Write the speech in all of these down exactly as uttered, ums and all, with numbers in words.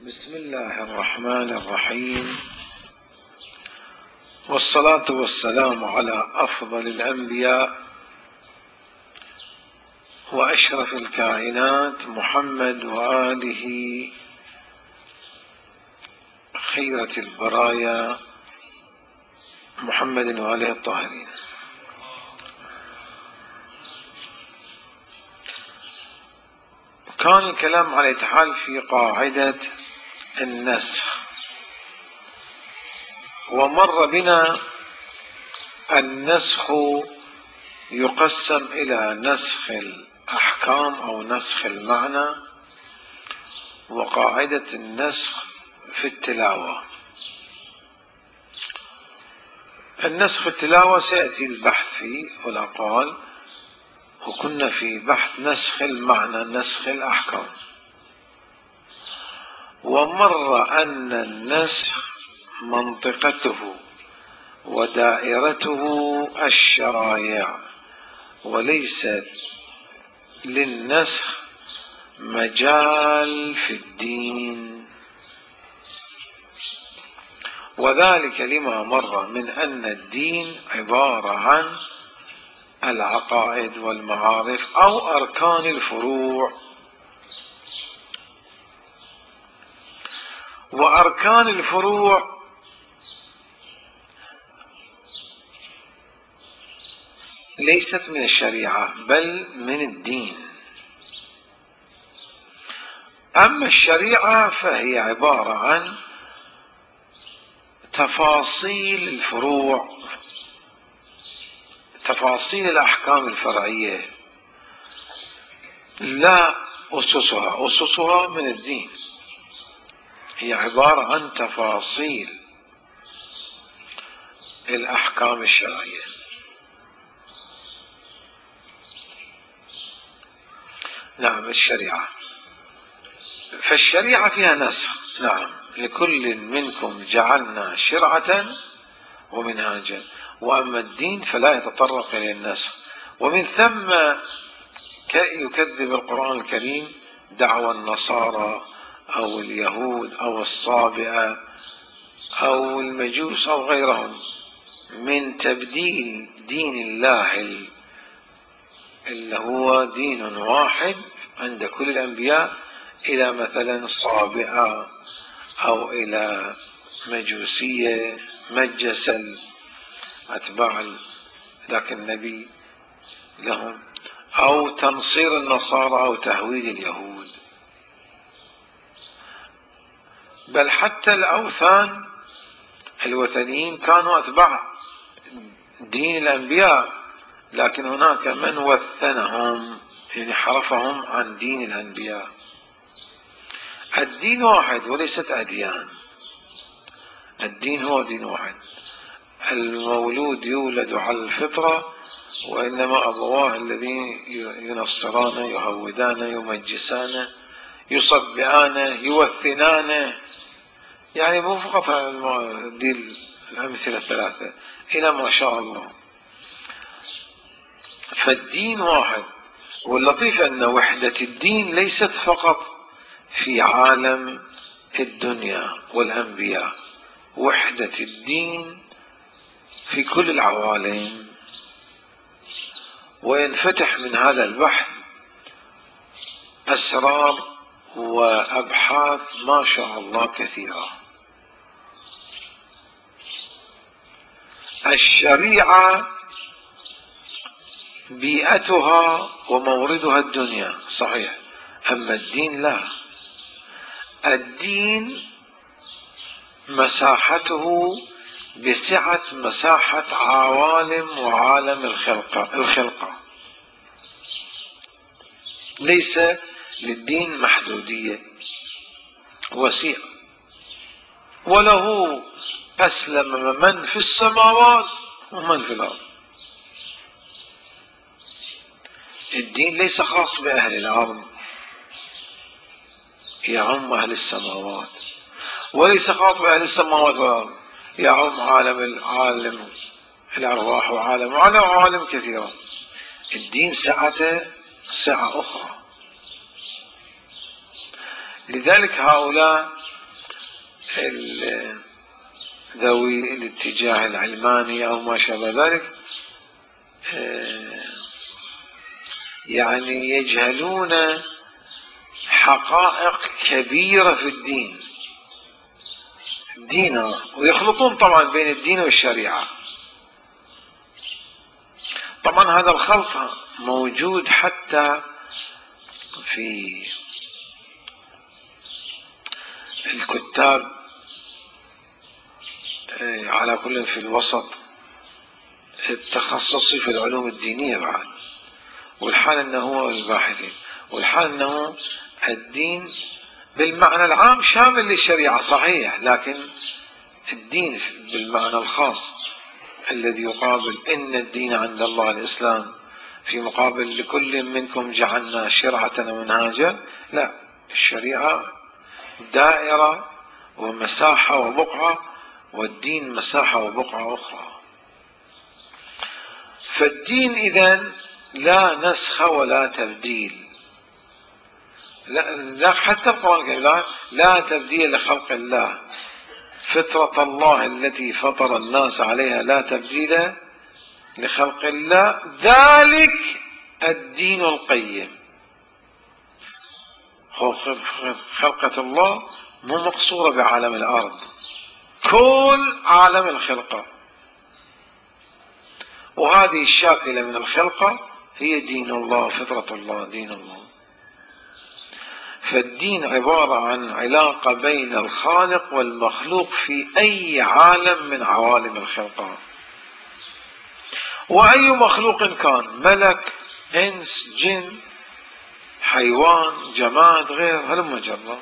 بسم الله الرحمن الرحيم، والصلاة والسلام على أفضل الأنبياء وأشرف الكائنات محمد وآله خيرة البرايا محمد وآله الطاهرين. كان الكلام على الاتحال في قاعدة النسخ، ومر بنا النسخ يقسم إلى نسخ الأحكام أو نسخ المعنى، وقاعدة النسخ في التلاوة. النسخ في التلاوة سيأتي البحث فيه ولا قال، وكنا في بحث نسخ المعنى نسخ الأحكام. ومر أن النسخ منطقته ودائرته الشرائع، وليس للنسخ مجال في الدين، وذلك لما مر من أن الدين عبارة عن العقائد والمعارف أو أركان الفروع، وأركان الفروع ليست من الشريعة بل من الدين. أما الشريعة فهي عبارة عن تفاصيل الفروع، تفاصيل الأحكام الفرعية، لا أسسها. أسسها من الدين، هي عبارة عن تفاصيل الأحكام الشرعية. نعم، الشريعة فالشريعة فيها نسخ. نعم، لكل منكم جعلنا شرعة ومنهاجا. وأما الدين فلا يتطرق إلى النسخ، ومن ثم يكذب القرآن الكريم دعوى النصارى أو اليهود أو الصابئة أو المجوس أو غيرهم من تبديل دين الله اللي هو دين واحد عند كل الأنبياء إلى مثلا صابئة أو إلى مجوسية مجس أتباع ذاك النبي لهم، أو تنصير النصارى أو تهويد اليهود. بل حتى الأوثان الوثنيين كانوا أتباع دين الأنبياء، لكن هناك من وثنهم، يعني حرفهم عن دين الأنبياء. الدين واحد وليست أديان، الدين هو دين واحد. المولود يولد على الفطرة، وإنما أبواه الذين ينصرانه يهودانه يمجسانه يصبئانه يوثنانه، يعني مو فقط دي الأمثلة الثلاثة إلى ما شاء الله. فالدين واحد. واللطيف أن وحدة الدين ليست فقط في عالم الدنيا والأنبياء، وحدة الدين في كل العوالم. وينفتح من هذا البحث أسرار وأبحاث ما شاء الله كثيرة. الشريعة بيئتها وموردها الدنيا صحيح، أما الدين لا. الدين مساحته بسعة مساحة عوالم وعالم الخلقة الخلقة ليس للدين محدودية، وسيع. وله أسلم من في السماوات ومن في الأرض. الدين ليس خاص بأهل الأرض، يعم أهل السماوات، وليس خاص بأهل السماوات والأرض، يعم عالم العالم الأرواح وعالم وعالم عوالم كثيرة. الدين سعته سعة أخرى. لذلك هؤلاء ذوي الاتجاه العلماني أو ما شابه ذلك يعني يجهلون حقائق كبيرة في الدين الدين ويخلطون طبعا بين الدين والشريعة. طبعا هذا الخلط موجود حتى في الكتاب على كل في الوسط التخصصي في العلوم الدينية بعد، والحال أنه هو الباحثين، والحال أنه الدين بالمعنى العام شامل للشريعة صحيح، لكن الدين بالمعنى الخاص الذي يقابل إن الدين عند الله الإسلام في مقابل لكل منكم جعلنا شرعة ومنهاجا، لا، الشريعة دائرة ومساحة وبقعة، والدين مساحة وبقعة أخرى. فالدين إذن لا نسخ ولا تبديل، لا, لا حتى القرآن الكريم لا تبديل لخلق الله، فطرة الله التي فطر الناس عليها لا تبديل لخلق الله، ذلك الدين القيم. خلقة الله مو مقصورة بعالم الأرض، كل عالم الخلقة، وهذه الشاكلة من الخلقة هي دين الله، فطرة الله، دين الله. فالدين عبارة عن علاقة بين الخالق والمخلوق في أي عالم من عوالم الخلقة، وأي مخلوق كان، ملك، إنس، جن، حيوان، جماد، غير، هلم جرا.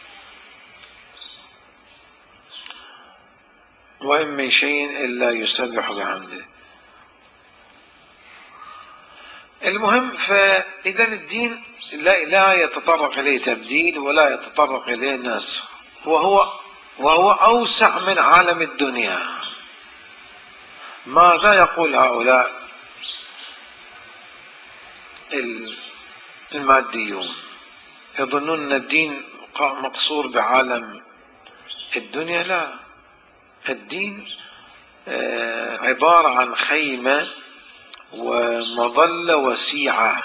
وإن من شيء إلا يسبح بحمده. المهم، فإذا الدين لا, لا يتطرق إليه تبديل ولا يتطرق إليه نسخ، وهو, وهو أوسع من عالم الدنيا. ماذا يقول هؤلاء الماديون؟ يظنون أن الدين مقصور بعالم الدنيا. لا، الدين عبارة عن خيمة ومظلة وسيعة،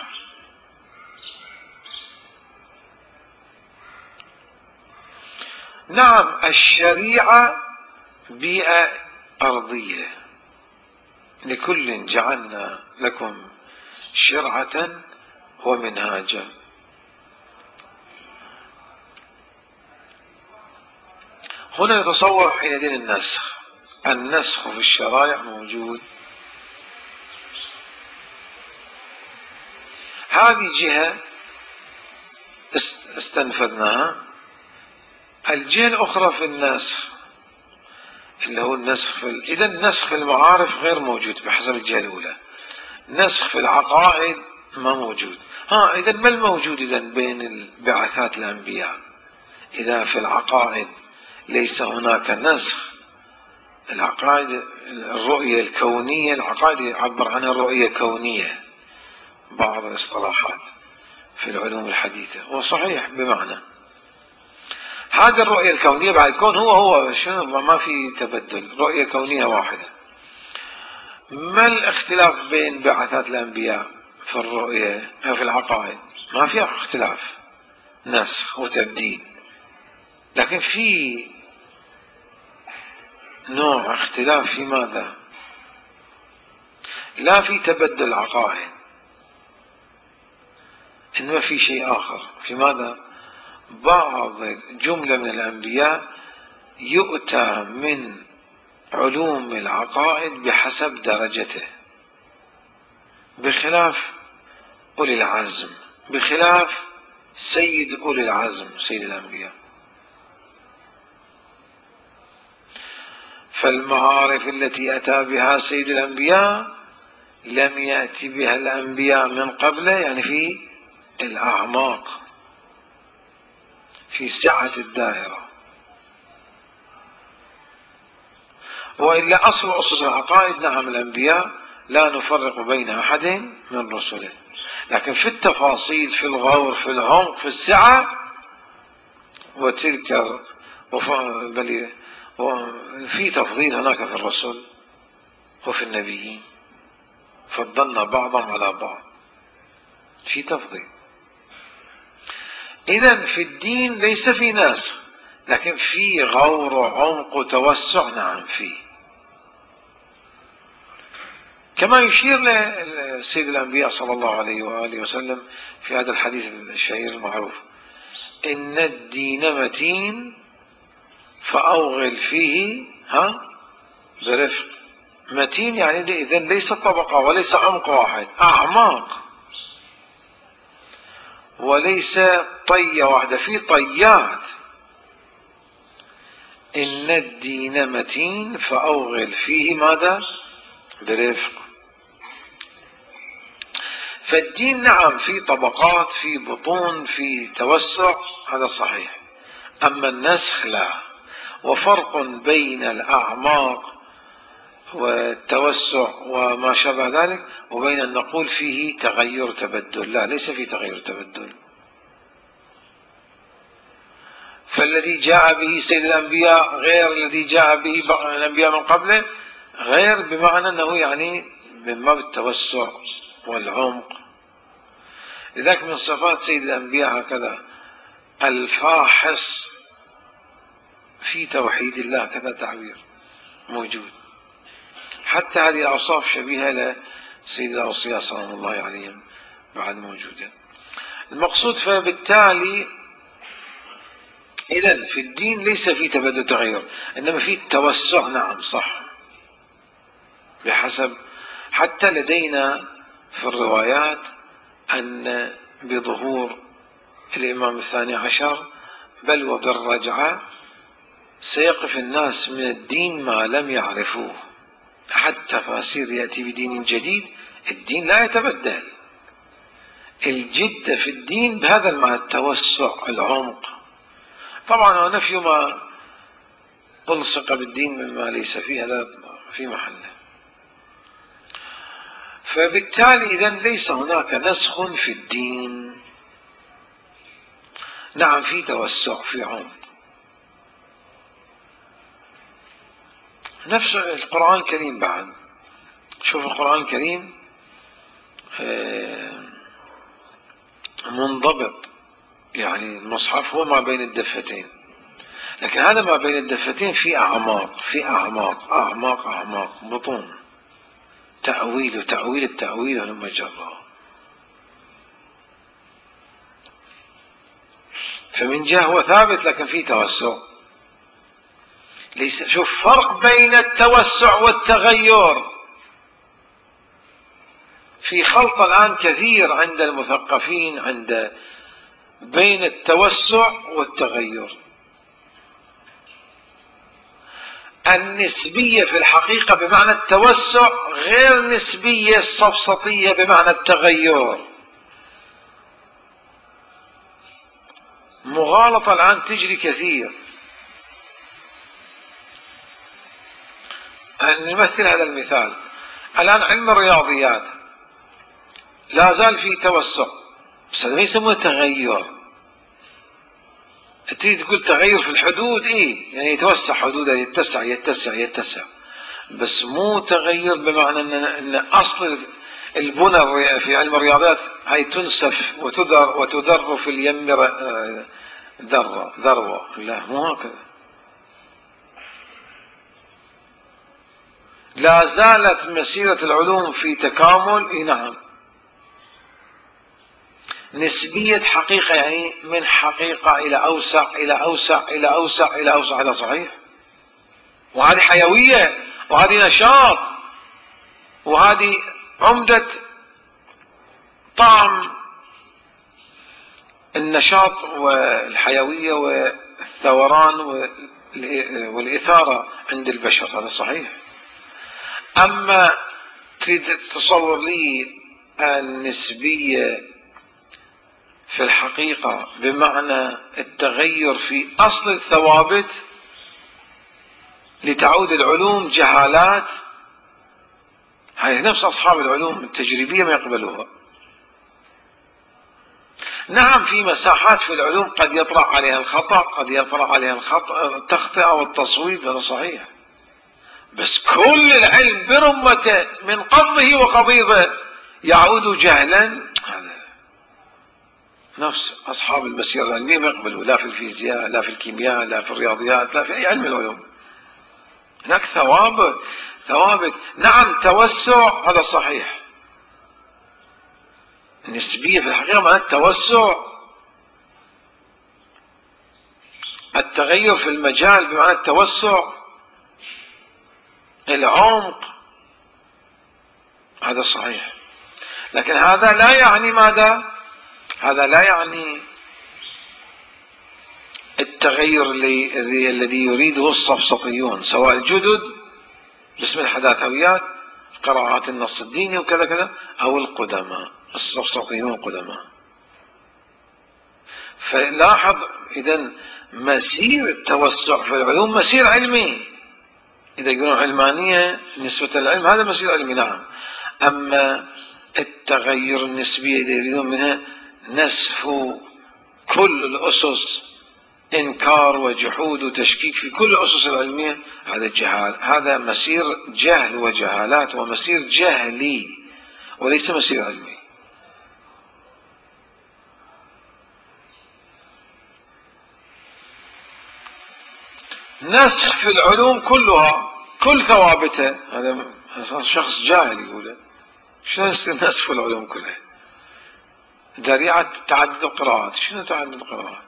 نعم الشريعة بيئة أرضية، لكل جعلنا لكم شرعة ومنهاجا. هنا يتصور حينئذ النسخ. النسخ في الشرائع موجود. هذه جهة استنفذناها. الجهة الأخرى في النسخ اللي هو النسخ في ال... إذا النسخ في المعارف غير موجود بحسب الجهة الأولى. نسخ في العقائد ما موجود. ها إذا ما الموجود إذا بين بعثات الأنبياء؟ إذا في العقائد ليس هناك نسخ. العقائد الرؤية الكونية، العقائد يعبر عنها الرؤية كونية بعض الاصطلاحات في العلوم الحديثة، وصحيح بمعنى هذه الرؤية الكونية بعد الكون هو هو شنو، ما في تبدل، رؤية كونية واحدة. ما الاختلاف بين بعثات الأنبياء في الرؤية في العقائد؟ ما في اختلاف، نسخ وتبديل، لكن في نوع اختلاف في ماذا؟ لا في تبدل العقائد، إنما في شيء آخر. في ماذا؟ بعض جملة من الأنبياء يؤتى من علوم العقائد بحسب درجته، بخلاف أولي العزم، بخلاف سيد أولي العزم سيد الأنبياء. فالمعارف التي أتى بها سيد الأنبياء لم يأتي بها الأنبياء من قبله، يعني في الأعماق، في سعة الدائرة. وإلا أصل أسس العقائد نعم الأنبياء لا نفرق بين أحد من رسله، لكن في التفاصيل، في الغور، في العمق، في السعة، وتلك بل في تفضيل هناك في الرسل وفي النبيين، فضلنا بعضهم على بعض، في تفضيل. إذن في الدين ليس في ناسخ، لكن في غور وعمق وتوسع، نعم فيه. كما يشير لسيد الأنبياء صلى الله عليه وآله وسلم في هذا الحديث الشهير المعروف: إن الدين متين فأوغل فيه ها برفق. متين يعني إذن ليس طبقة وليس عمق واحد، أعماق، وليس طية واحدة، في طيات. إن الدين متين فأوغل فيه ماذا؟ برفق. فالدين نعم في طبقات، في بطون، في توسع، هذا صحيح. أما النسخ لا. وفرق بين الأعماق والتوسع وما شابه ذلك وبين أن نقول فيه تغير تبدل. لا، ليس فيه تغير تبدل. فالذي جاء به سيد الأنبياء غير الذي جاء به الأنبياء من قبله، غير بمعنى أنه يعني من باب التوسع والعمق. لذلك من صفات سيد الأنبياء هكذا: الفاحص في توحيد الله، كذا تعبير موجود. حتى هذه الأوصاف شبيهة لسيد الأوصياء صلى الله عليهم بعد موجودة. المقصود فبالتالي إذن في الدين ليس في تبدل تغير، إنما في التوسع، نعم صح، بحسب. حتى لدينا في الروايات أن بظهور الإمام الثاني عشر بل وبالرجعة سيقف الناس من الدين ما لم يعرفوه. حتى فاسير يأتي بدين جديد، الدين لا يتبدل. الجد في الدين بهذا المعنى، التوسع، العمق. طبعا ونفي ما ألصق بالدين مما ليس فيه، هذا في محله. فبالتالي إذن ليس هناك نسخ في الدين، نعم في توسع، في عمق. نفس القرآن الكريم بعد. شوف القرآن الكريم منضبط، يعني المصحف هو ما بين الدفتين، لكن هذا ما بين الدفتين في أعماق، في أعماق أعماق أعماق، بطون، تأويل وتأويل التأويل ولما جرى. فمن جهة هو ثابت، لكن في توسع. ليس، شوف فرق بين التوسع والتغير. في خلط الآن كثير عند المثقفين عند بين التوسع والتغير. النسبية في الحقيقة بمعنى التوسع غير النسبية السفسطية بمعنى التغير. مغالطة الآن تجري كثير. نمثل هذا المثال الآن: علم الرياضيات لا زال في توسع، بس هذا ما يسمونه تغير. تريد تقول تغير في الحدود، إيه يعني يتوسع حدوده، يتسع يتسع يتسع، بس مو تغير بمعنى أن, إن أصل البنى في علم الرياضيات هي تنسف وتدر وتدر في اليم ذرة ذروة. لا، مو هكذا. لا زالت مسيرة العلوم في تكامل. إيه نعم. نسبية حقيقة، يعني من حقيقة إلى أوسع إلى أوسع إلى أوسع إلى أوسع. هذا صحيح. وهذه حيوية، وهذه نشاط، وهذه عمدة طعم النشاط والحيوية والثوران والإثارة عند البشر. هذا صحيح. أما تريد تصور لي النسبية في الحقيقة بمعنى التغير في أصل الثوابت لتعود العلوم جهالات، هاي نفس أصحاب العلوم التجريبية ما يقبلوها. نعم في مساحات في العلوم قد يطرأ عليها الخطأ، قد يطرأ عليها الخطأ التخطئة والتصويب، هذا صحيح، بس كل العلم برمته من قبضه وقبيضه يعود جهلا، هذا نفس أصحاب المسيرة العلمية ما يقبلوا لا في الفيزياء لا في الكيمياء لا في الرياضيات لا في أي علم العلوم. هناك ثوابت ثوابت نعم توسع، هذا صحيح، نسبية في الحقيقة معناته التوسع، التغير في المجال بمعنى التوسع، العمق، هذا صحيح، لكن هذا لا يعني ماذا؟ هذا لا يعني التغير الذي يريده السفسطيون سواء الجدد باسم الحداثويات قراءات النص الديني وكذا كذا، أو القدماء السفسطيون القدماء. فلاحظ إذن مسير التوسع في العلوم مسير علمي، إذا يقولون علمانية نسبة العلم هذا مسير علمي نعم، أما التغير النسبي إذا يريدون منها نسف كل الأسس، إنكار وجحود وتشكيك في كل الأسس العلمية، هذا جهال، هذا مسير جهل وجهالات ومسير جهلي وليس مسير علمي. نسخ في العلوم كلها كل ثوابتها، هذا شخص جاهل يقول شنو نسخ في العلوم كلها؟ ذريعة تعدد القراءات، شنو تعدد القراءات؟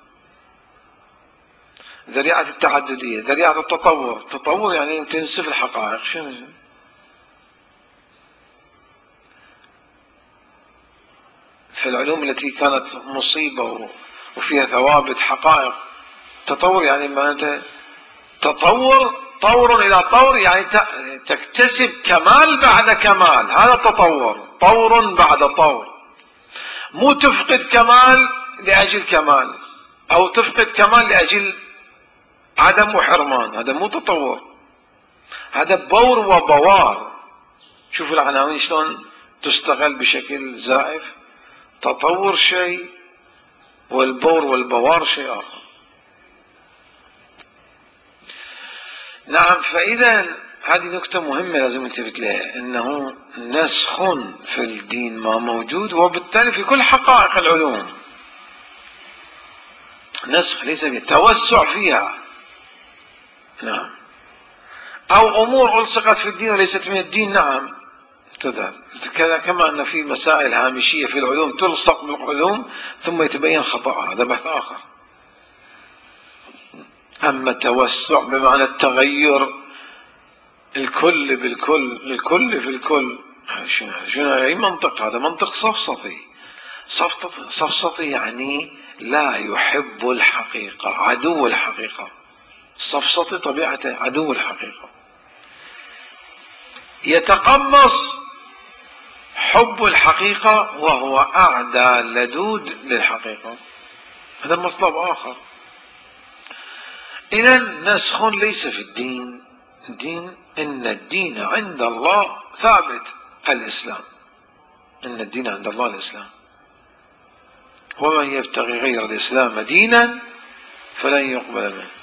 ذريعة التعددية، ذريعة التطور، التطور يعني تنسف الحقائق، شنو؟ في العلوم التي كانت مصيبة وفيها ثوابت حقائق، تطور يعني معناته تطور، طور إلى طور يعني تكتسب كمال بعد كمال، هذا تطور، طور بعد طور، مو تفقد كمال لأجل كمال أو تفقد كمال لأجل عدم وحرمان، هذا مو تطور، هذا بور وبوار. شوف العناوين شلون تستغل بشكل زائف، تطور شيء والبور والبوار شيء آخر. نعم، فإذا هذه نكتة مهمة لازم نلتفت لها، أنه نسخ في الدين ما موجود، وبالتالي في كل حقائق العلوم نسخ، ليس فيه توسع فيها. نعم، أو أمور ألصقت في الدين وليست من الدين، نعم تذهب كذا، كما أن في مسائل هامشية في العلوم تلصق بالعلوم ثم يتبين خطأها، هذا بحث آخر. أما التوسع بمعنى التغير الكل بالكل، الكل في الكل، شنو أي منطق؟ هذا منطق سفسطي. سفسطي يعني لا يحب الحقيقة، عدو الحقيقة. السفسطي طبيعته عدو الحقيقة، يتقمص حب الحقيقة وهو أعدى لدود للحقيقة، هذا مطلب آخر. إذن نسخ ليس في الدين، الدين إن الدين عند الله ثابت الإسلام، إن الدين عند الله الإسلام، ومن يبتغي غير الإسلام دينا فلن يقبل منه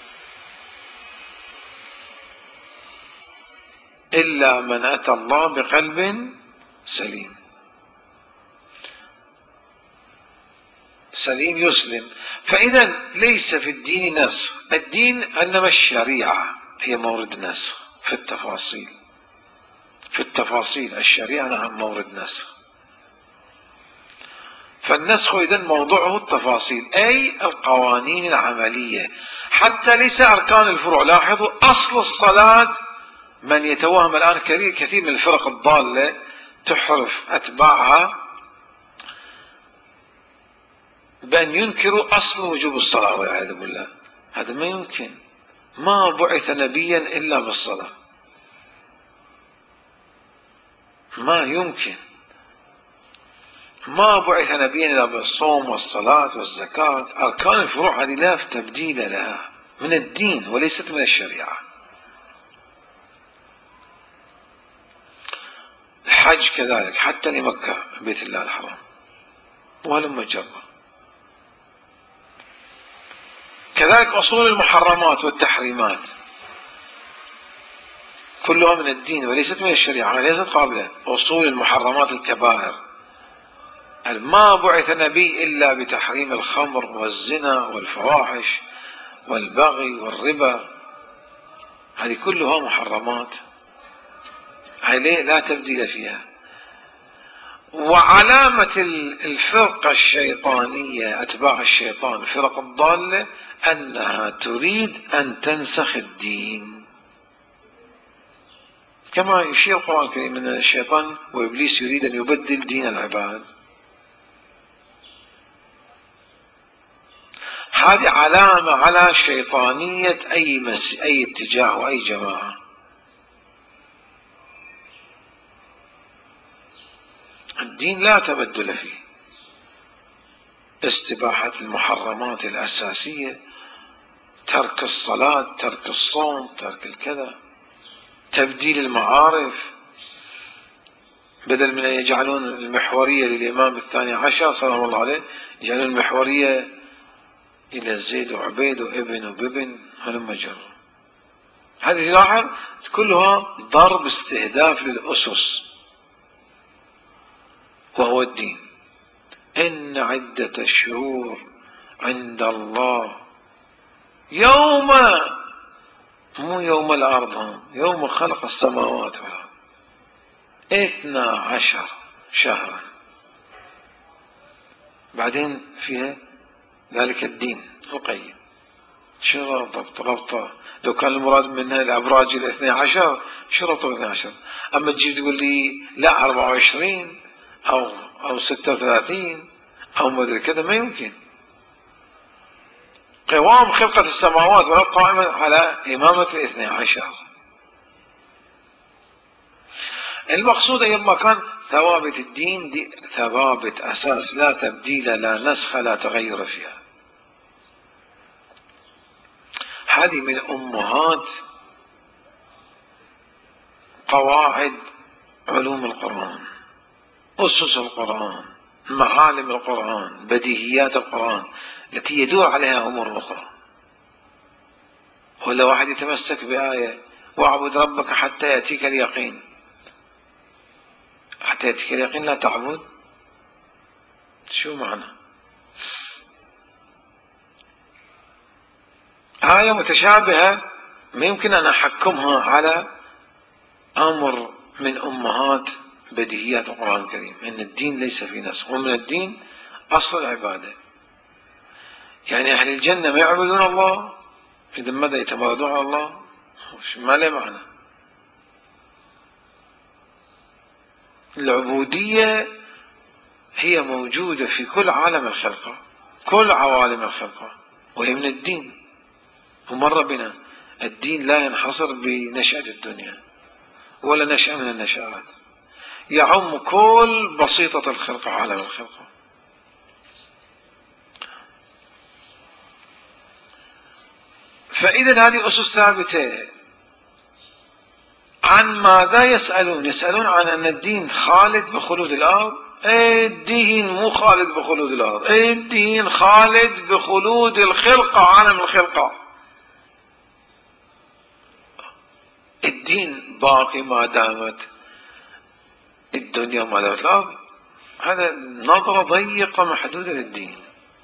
إلا من أتى الله بقلب سليم. سليم يسلم. فإذا ليس في الدين نسخ، الدين إنما الشريعة هي مورد نسخ في التفاصيل، في التفاصيل الشريعة نعم مورد نسخ. فالنسخ إذن موضوعه التفاصيل، أي القوانين العملية، حتى ليس أركان الفروع. لاحظوا أصل الصلاة، من يتوهم الآن كثير من الفرق الضالة تحرف أتباعها بأن ينكروا أصل وجوب الصلاة والعياذ بالله، هذا ما يمكن. ما بعث نبيا إلا بالصلاة، ما يمكن. ما بعث نبيا إلا بالصوم والصلاة والزكاة، أركان الفروع هذه لا تبديل لها، من الدين وليست من الشريعة. الحج كذلك حتى لمكة بيت الله الحرام، وهلم جرا. كذلك أصول المحرمات والتحريمات كلها من الدين وليست من الشريعة، ليست قابلة. أصول المحرمات الكبائر، ما بعث نبي إلا بتحريم الخمر والزنا والفواحش والبغي والربا، هذه كلها محرمات عليه لا تبديل فيها. وعلامة الفرقة الشيطانية أتباع الشيطان الفرق الضالة أنها تريد أن تنسخ الدين، كما يشير القرآن الكريم من الشيطان وإبليس يريد أن يبدل دين العباد. هذه علامة على شيطانية أي مس... أي اتجاه وأي جماعة. الدين لا تبدل فيه، استباحة المحرمات الأساسية، ترك الصلاة، ترك الصوم، ترك الكذا، تبديل المعارف، بدل من أن يجعلون المحورية للإمام الثاني عشر سلام الله عليه يجعلون المحورية إلى زيد وعبيد وابن وبابن هلم جر. هذه تلاحظ كلها ضرب استهداف للأسس وهو الدين. إن عدة الشهور عند الله يوم، مو يوم الأرض، يوم خلق السماوات والأرض، اثنا عشر شهرا. بعدين فيها ذلك الدين القيم. شو ربط ربطه؟ لو كان المراد منها الأبراج الاثنى عشر شو ربطه الاثنى عشر؟ أما تجي تقول لي لا أربعة وعشرين أو أو ستة وثلاثين أو ما أدري كذا، ما يمكن. قوام خلقة السماوات والأرض قائمة على إمامة الاثنى عشر. المقصود أيما كان ثوابت الدين دي ثوابت أساس لا تبديل لا نسخ لا تغير فيها. هذه من أمهات قواعد علوم القرآن، أسس القرآن، معالم القرآن، بديهيات القرآن التي يدور عليها أمور أخرى. ولا واحد يتمسك بآية واعبد ربك حتى يأتيك اليقين، حتى يأتيك اليقين لا تعبد، شو معنى؟ آية متشابهة ما يمكن أن أحكمها على أمر من أمهات بديهيات القرآن الكريم، إن الدين ليس في نسخ، ومن الدين أصل العبادة. يعني أهل الجنة ما يعبدون الله، إذا ماذا يتمردون على الله؟ ما له معنى. العبودية هي موجودة في كل عالم الخلقة، كل عوالم الخلقة، وهي من الدين. ومر بنا الدين لا ينحصر بنشأة الدنيا ولا نشأة من النشآت، يعم كل بسيطة الخلقة عالم الخلقة. فإذا هذه أسس ثابتة. عن ماذا يسألون؟ يسألون عن أن الدين خالد بخلود الأرض. أي الدين مو خالد بخلود الأرض، أي الدين خالد بخلود الخلقة، عالم الخلقة. الدين باقي ما دامت الدنيا وما دامت الأرض. هذا نظرة ضيقة محدودة للدين.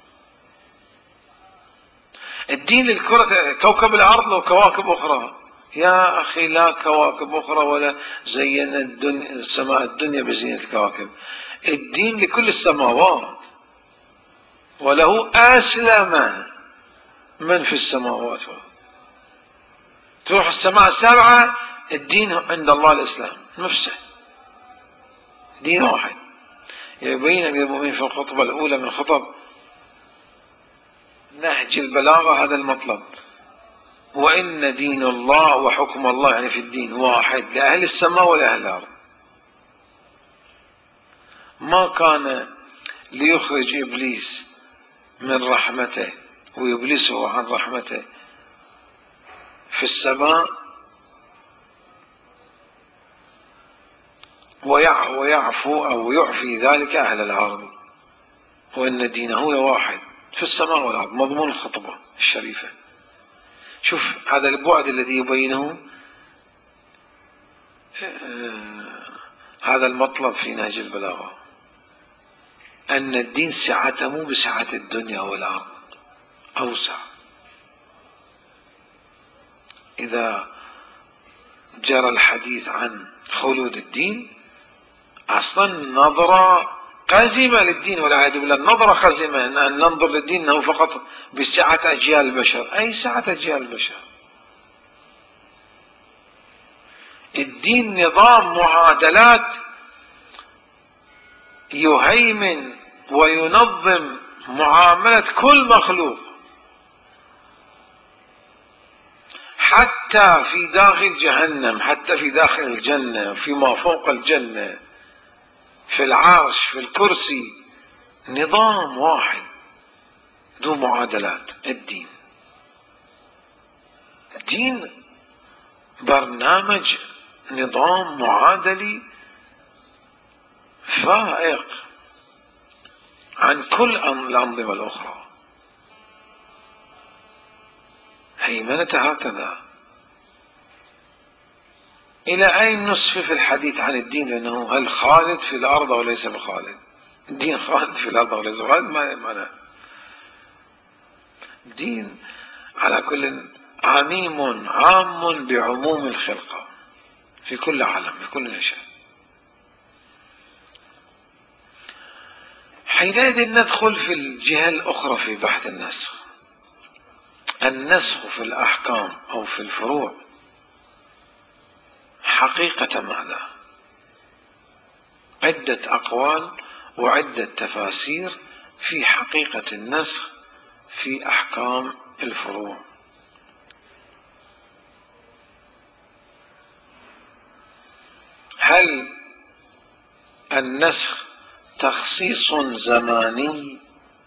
الدين للكرة كوكب الأرض لو كواكب أخرى، يا أخي لا كواكب أخرى ولا زينا الدنيا السماء الدنيا بزينة الكواكب. الدين لكل السماوات، وله أسلم من في السماوات. تروح السماء السبعة الدين عند الله الإسلام نفسه، دين واحد. يبين أمير المؤمنين في الخطبة الأولى من خطب نهج البلاغة هذا المطلب: وإن دين الله وحكم الله، يعني في الدين واحد لأهل السماء ولأهل الأرض. ما كان ليخرج إبليس من رحمته ويبلسه عن رحمته في السماء ويعفو أو يعفي ذلك أهل الأرض، وإن دينه لواحد. في السماء والأرض، مضمون الخطبة الشريفة. شوف هذا البعد الذي يبينه هذا المطلب في نهج البلاغة، أن الدين سعته مو بسعة الدنيا والأرض، أوسع. إذا جرى الحديث عن خلود الدين، أصلا نظرة قازمة للدين والعياذ بالله، نظرة قازمة أن ننظر للدين أنه فقط بسعة أجيال البشر. أي سعة أجيال البشر؟ الدين نظام معادلات يهيمن وينظم معاملة كل مخلوق، حتى في داخل جهنم، حتى في داخل الجنة، فيما فوق الجنة، في العرش، في الكرسي، نظام واحد ذو معادلات. الدين دين برنامج نظام معادلي فائق عن كل الأنظمة الأخرى. هيمنة هكذا. إلى أين نسفف الحديث عن الدين؟ لأنه هل خالد في الأرض أو ليس بخالد؟ الدين خالد في الأرض أو ليس بخالد؟ ما معنى الدين على كل عميم عام بعموم الخلقة في كل عالم، في كل نشأة. حينئذ ندخل في الجهة الأخرى في بحث النسخ. النسخ في الأحكام أو في الفروع حقيقة ماذا؟ عدة أقوال وعدة تفاسير في حقيقة النسخ في أحكام الفروع. هل النسخ تخصيص زماني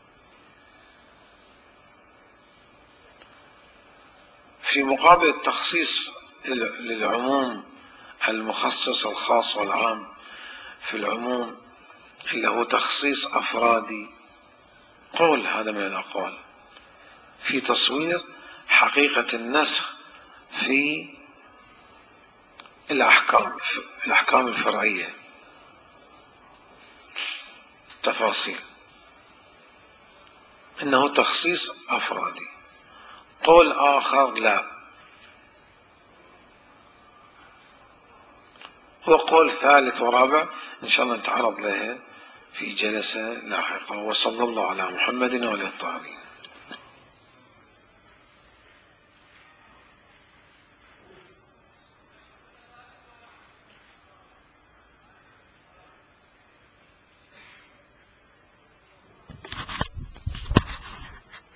في مقابل التخصيص للعموم المخصص الخاص والعام في العموم اللي هو تخصيص أفرادي؟ قول هذا من الأقوال في تصوير حقيقة النسخ في الأحكام الأحكام الفرعية، تفاصيل إنه تخصيص أفرادي. قول آخر لا، وقول ثالث ورابع إن شاء الله نتعرض لها في جلسة لاحقة. وصلى الله على محمد وعلى آله الطاهرين.